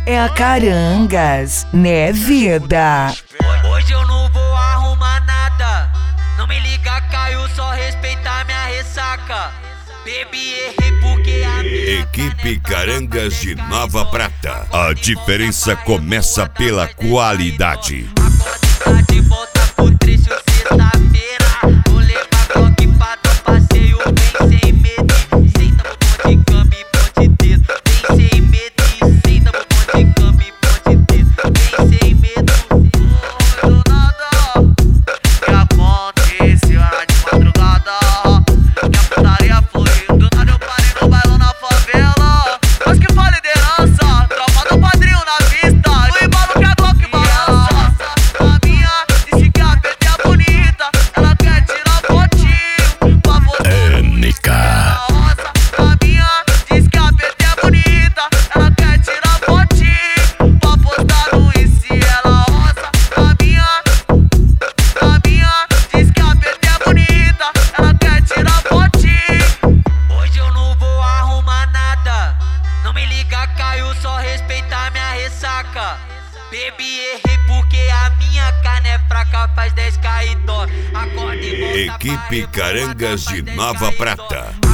é a Carangas, né, vida? Hoje eu não vou arrumar nada. Não me liga, Caio, só respeitar minha ressaca. Bebi, errei porque a minha Equipe Carangas de Nova Prata. A diferença começa pela qualidade. A quantidade volta pro trecho sexta-feira. Vou levar Glock pra dar passeio bem sem medo. Senta botão de câmbio e ponte dedo. Bem sem medo. Senta botão de câmbio e ponte dedo. Bem sem medo. Foi do nada que aconteceu, era de madrugada. Que a putaria foi do nada, eu parei no bailão na favela. Mas que foi liderança, tropa do padrinho na vista. No embalo que a Glock balança. A minha disse que a PT é bonita, ela quer tirar fotinho pra você. MK. A minha diz que a PT é bonita, ela quer tirar fotinho pra postar no Insta. Ela osa. A minha diz que a PT é bonita, ela quer tirar fotinho. Hoje eu não vou arrumar nada. Não me liga, Caio, só respeitar minha ressaca. Bebi, errei porque a minha carne é fraca, faz 10 cair dó. Acorda e volta. Equipe Carangas de Nova Prata.